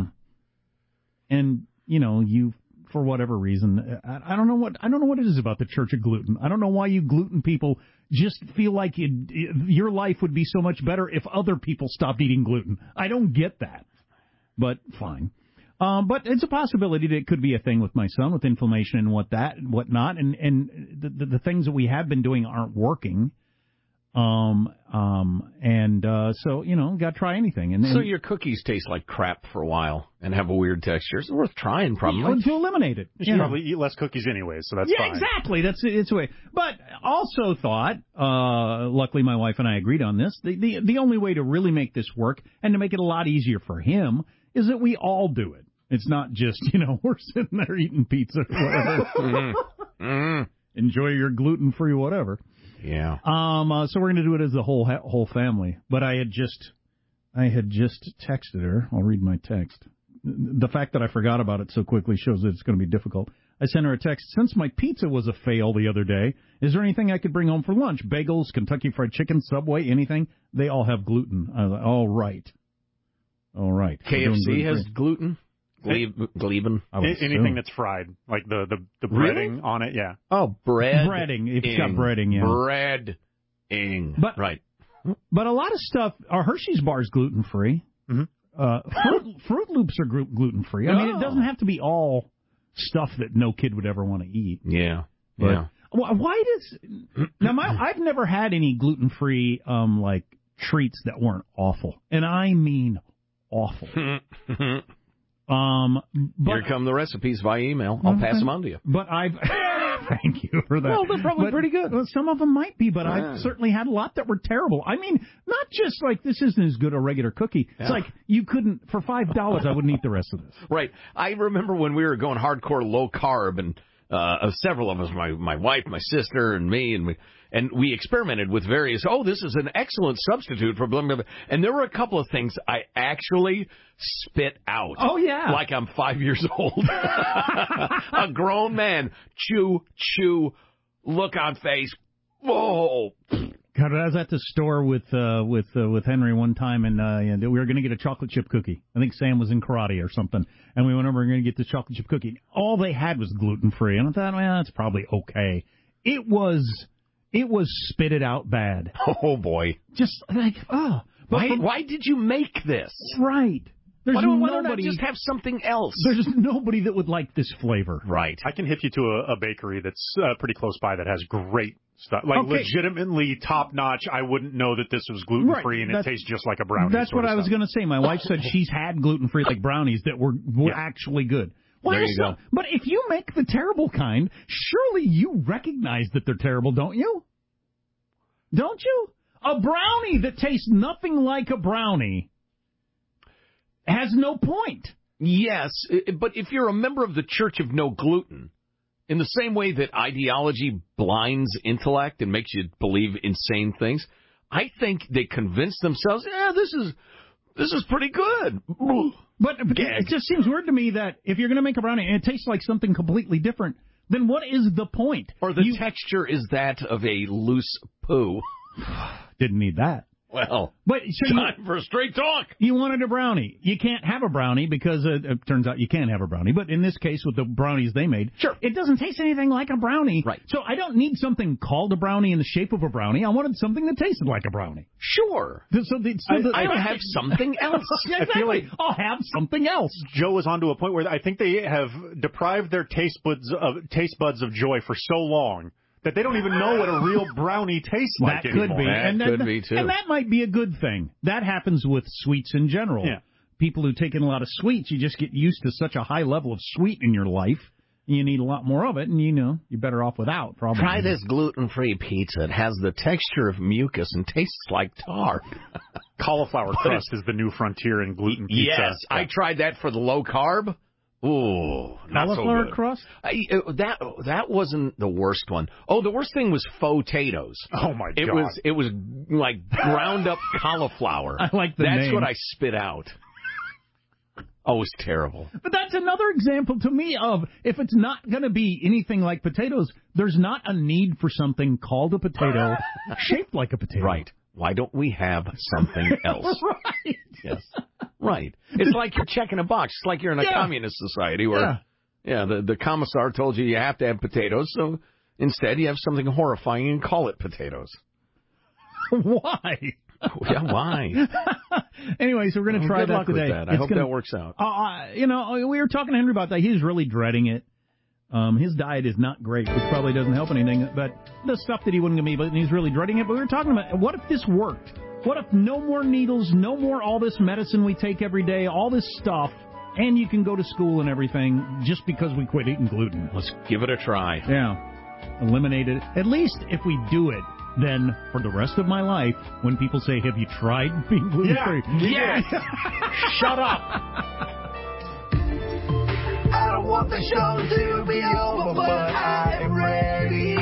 And, you, for whatever reason, I don't know what it is about the Church of Gluten. I don't know why you gluten people just feel like your life would be so much better if other people stopped eating gluten. I don't get that, but fine. But it's a possibility that it could be a thing with my son with inflammation and whatnot, and the things that we have been doing aren't working. So, got to try anything. And so your cookies taste like crap for a while and have a weird texture. It's worth trying, probably. To eliminate it. You should probably eat less cookies anyway, so that's fine. Yeah, exactly. It's a way. But also thought, luckily my wife and I agreed on this, the only way to really make this work and to make it a lot easier for him is that we all do it. It's not just, we're sitting there eating pizza or whatever. Enjoy your gluten-free whatever. Yeah. So we're going to do it as the whole family. But I had just texted her. I'll read my text. The fact that I forgot about it so quickly shows that it's going to be difficult. I sent her a text. Since my pizza was a fail the other day, is there anything I could bring home for lunch? Bagels, Kentucky Fried Chicken, Subway, anything? They all have gluten. I was like, all right. KFC has gluten? Gleben. Anything that's fried, like the breading on it, yeah. Oh, bread. Breading. It's got breading, yeah. Breading. But, right. But a lot of stuff, our Hershey's bars gluten-free. Fruit Loops are gluten-free. I mean, it doesn't have to be all stuff that no kid would ever want to eat. Yeah. But Yeah. Why does... Now, I've never had any gluten-free, treats that weren't awful. And I mean awful. But, here come the recipes via email. I'll pass them on to you. But thank you for that. Well, they're probably pretty good. Well, some of them might be, but I've certainly had a lot that were terrible. I mean, not just like this isn't as good a regular cookie. It's like you couldn't, for $5, I wouldn't eat the rest of this. Right. I remember when we were going hardcore low carb, and several of us, my wife, my sister, and me, and we experimented with various, this is an excellent substitute for blah, blah, blah. And there were a couple of things I actually spit out. Oh, yeah. Like I'm 5 years old. A grown man. Chew, look on face. Whoa. God, I was at the store with Henry one time, and we were going to get a chocolate chip cookie. I think Sam was in karate or something, and we went over and going to get this chocolate chip cookie. All they had was gluten-free, and I thought, well, that's probably okay. It was spit it out bad. Oh, boy. Just like, Why did you make this? Right. Why don't I just have something else? There's nobody that would like this flavor. Right. I can hit you to a bakery that's pretty close by that has great stuff. Like, legitimately top-notch. I wouldn't know that this was gluten-free, and it tastes just like a brownie. That's what I was going to say. My wife said she's had gluten-free like brownies that were actually good. Well, there you go. But if you make the terrible kind, surely you recognize that they're terrible, don't you? Don't you? A brownie that tastes nothing like a brownie has no point. Yes, but if you're a member of the Church of No Gluten, in the same way that ideology blinds intellect and makes you believe insane things, I think they convince themselves, this is pretty good. But it just seems weird to me that if you're going to make a brownie and it tastes like something completely different, then what is the point? Or the texture is that of a loose poo. Didn't need that. Well, but time for a straight talk. You wanted a brownie. You can't have a brownie because it turns out you can have a brownie. But in this case, with the brownies they made, sure, it doesn't taste anything like a brownie. Right. So I don't need something called a brownie in the shape of a brownie. I wanted something that tasted like a brownie. Sure. I'll have something else. Yeah, exactly. I feel like I'll have something else. Joe was onto a point where I think they have deprived their taste buds of joy for so long that they don't even know what a real brownie tastes like anymore. That could be too. And that might be a good thing. That happens with sweets in general. Yeah. People who take in a lot of sweets, you just get used to such a high level of sweet in your life. You need a lot more of it, and you're better off without, probably. Try this gluten-free pizza. It has the texture of mucus and tastes like tar. Cauliflower crust is the new frontier in gluten pizza. Yes, I tried that for the low carb. Ooh, not so cauliflower good. crust? That wasn't the worst one. Oh, the worst thing was faux-tatoes. Oh my God! It was like ground up cauliflower. I like the That's name. what I spit out. Oh, it's terrible. But that's another example to me of if it's not going to be anything like potatoes, there's not a need for something called a potato shaped like a potato. Right. Why don't we have something else? Right. Yes. Right. It's like you're checking a box. It's like you're in a communist society where, the commissar told you have to have potatoes, so instead you have something horrifying and call it potatoes. Why? Yeah, why? Anyway, so we're going to try good that luck today. With that. I hope that works out. We were talking to Henry about that. He's really dreading it. His diet is not great, which probably doesn't help anything, but the stuff that he wouldn't give me, but he's really dreading it. But we were talking about, what if this worked? What if no more needles, no more all this medicine we take every day, all this stuff, and you can go to school and everything just because we quit eating gluten? Let's give it a try. Yeah. Eliminate it. At least if we do it, then for the rest of my life, when people say, have you tried being gluten-free? Yeah. Shut up. I don't want the show to be over, but I'm ready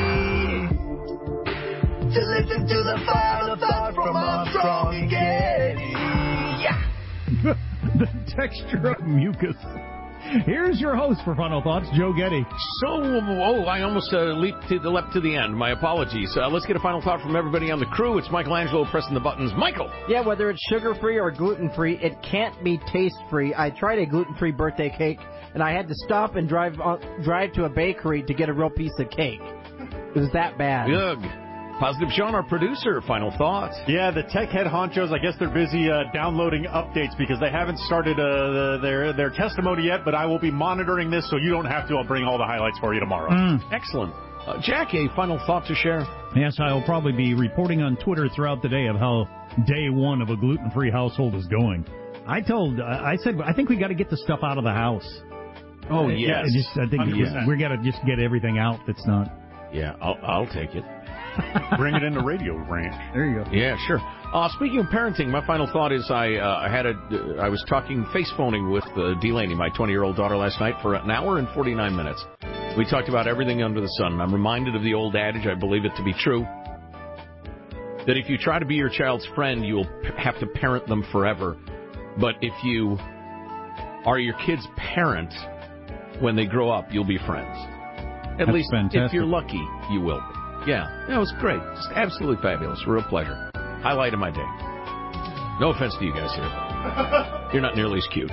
to listen to the final thought from Armstrong and Getty. Yeah. The texture of mucus. Here's your host for Final Thoughts, Joe Getty. I almost leapt to the end. My apologies. Let's get a final thought from everybody on the crew. It's Michelangelo pressing the buttons. Michael! Yeah, whether it's sugar-free or gluten-free, it can't be taste-free. I tried a gluten-free birthday cake, and I had to stop and drive to a bakery to get a real piece of cake. It was that bad. Ugh. Positive Sean, our producer, final thoughts. Yeah, the tech head honchos, I guess they're busy downloading updates because they haven't started their testimony yet, but I will be monitoring this so you don't have to. I'll bring all the highlights for you tomorrow. Excellent. Jack, a final thought to share? Yes, I'll probably be reporting on Twitter throughout the day of how day one of a gluten-free household is going. I said, I think we got to get the stuff out of the house. Oh, yes. I think we got to just get everything out that's not. Yeah, I'll take it. Bring it into Radio Ranch. There you go. Yeah, sure. Speaking of parenting, my final thought is I was talking face phoning with Delaney, my 20-year-old daughter, last night for an hour and 49 minutes. We talked about everything under the sun. I'm reminded of the old adage, I believe it to be true, that if you try to be your child's friend, you will have to parent them forever. But if you are your kid's parent, when they grow up, you'll be friends. At least fantastic. If you're lucky, you will be. Yeah, it was great. Just absolutely fabulous. Real pleasure. Highlight of my day. No offense to you guys here. You're not nearly as cute.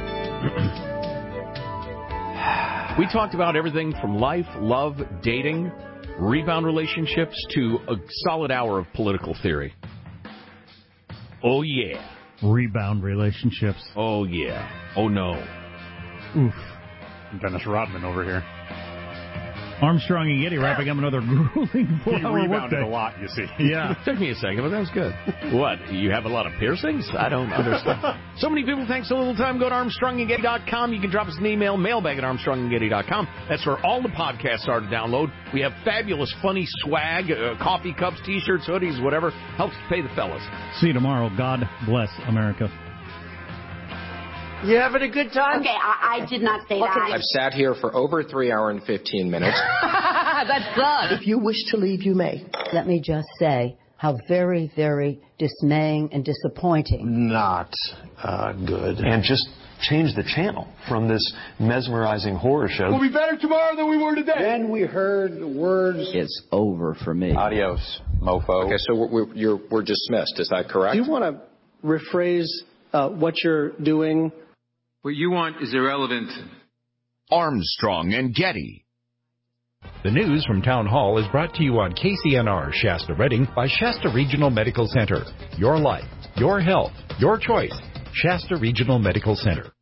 We talked about everything from life, love, dating, rebound relationships, to a solid hour of political theory. Oh, yeah. Rebound relationships. Oh, yeah. Oh, no. Oof. Dennis Rodman over here. Armstrong and Getty wrapping up another grueling 4-hour rebounded workday. a lot, you see. Yeah. It took me a second, but that was good. What? You have a lot of piercings? I don't understand. So many people, thanks a little time. Go to ArmstrongandGetty.com. You can drop us an email, mailbag at ArmstrongandGetty.com. That's where all the podcasts are to download. We have fabulous, funny swag, coffee cups, T-shirts, hoodies, whatever. Helps pay the fellas. See you tomorrow. God bless America. You having a good time? Okay, I did not say that. I've sat here for over 3 hours and 15 minutes. That's good. If you wish to leave, you may. Let me just say how very, very dismaying and disappointing. Not good. And just change the channel from this mesmerizing horror show. We'll be better tomorrow than we were today. Then we heard the words, It's over for me. Adios. mofo. Okay, so we're dismissed. Is that correct? Do you want to rephrase what you're doing? What you want is irrelevant. Armstrong and Getty. The news from Town Hall is brought to you on KCNR Shasta Redding by Shasta Regional Medical Center. Your life, your health, your choice. Shasta Regional Medical Center.